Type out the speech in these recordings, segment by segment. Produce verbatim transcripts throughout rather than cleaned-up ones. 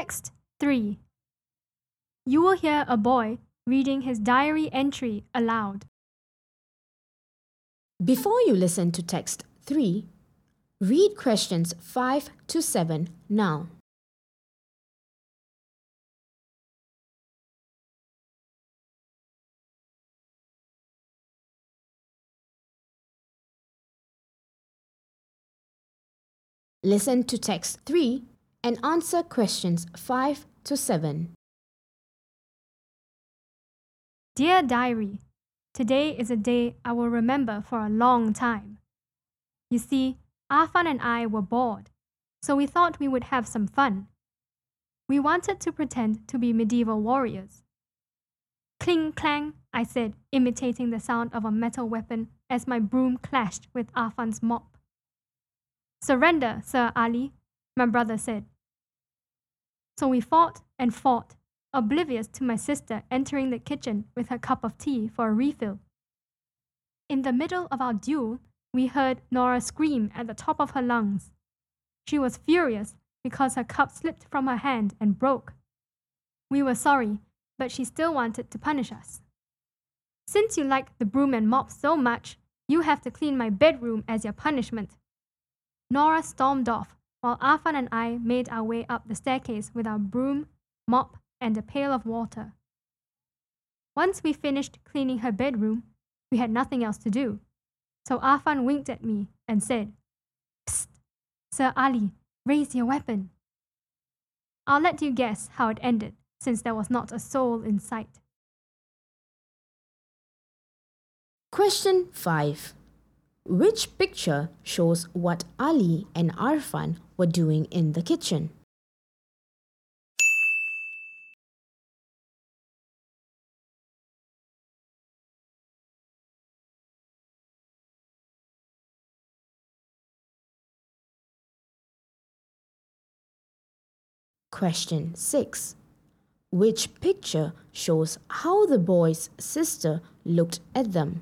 Text three. You will hear a boy reading his diary entry aloud. Before you listen to text three, read questions five to seven now. Listen to text three and answer questions five to seven. Dear Diary, today is a day I will remember for a long time. You see, Arfan and I were bored, so we thought we would have some fun. We wanted to pretend to be medieval warriors. Cling clang, I said, imitating the sound of a metal weapon as my broom clashed with Arfan's mop. Surrender, Sir Ali, my brother said. So we fought and fought, oblivious to my sister entering the kitchen with her cup of tea for a refill. In the middle of our duel, we heard Nora scream at the top of her lungs. She was furious because her cup slipped from her hand and broke. We were sorry, but she still wanted to punish us. Since you like the broom and mop so much, you have to clean my bedroom as your punishment. Nora stormed off, while Arfan and I made our way up the staircase with our broom, mop, and a pail of water. Once we finished cleaning her bedroom, we had nothing else to do. So Arfan winked at me and said, Psst, Sir Ali, raise your weapon. I'll let you guess how it ended, since there was not a soul in sight. Question five. Which picture shows what Ali and Arfan were doing in the kitchen? Question six. Which picture shows how the boy's sister looked at them?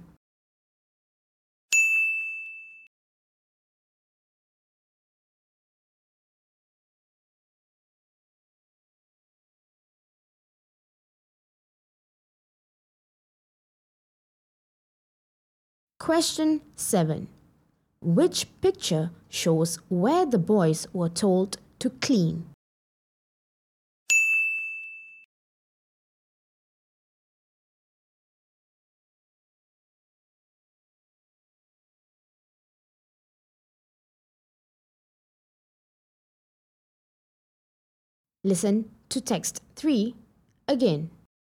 Question seven. Which picture shows where the boys were told to clean? Listen to text three again.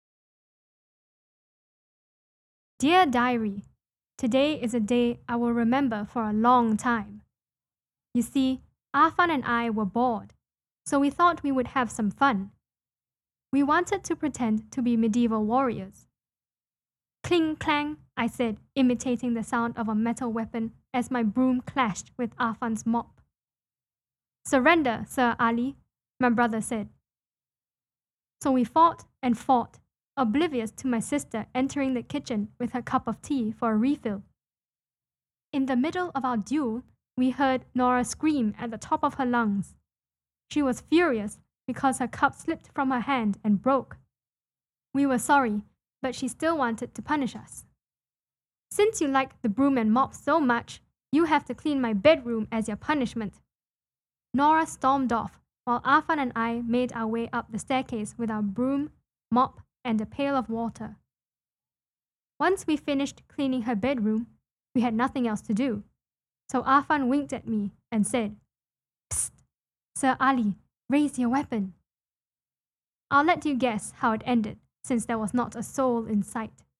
Dear Diary, today is a day I will remember for a long time. You see, Arfan and I were bored, so we thought we would have some fun. We wanted to pretend to be medieval warriors. Cling clang, I said, imitating the sound of a metal weapon as my broom clashed with Arfan's mop. Surrender, Sir Ali, my brother said. So we fought and fought, oblivious to my sister entering the kitchen with her cup of tea for a refill. In the middle of our duel, we heard Nora scream at the top of her lungs. She was furious because her cup slipped from her hand and broke. We were sorry, but she still wanted to punish us. Since you like the broom and mop so much, you have to clean my bedroom as your punishment. Nora stormed off, while Arfan and I made our way up the staircase with our broom, mop, and a pail of water. Once we finished cleaning her bedroom, we had nothing else to do. So Arfan winked at me and said, Psst, Sir Ali, raise your weapon. I'll let you guess how it ended, since there was not a soul in sight.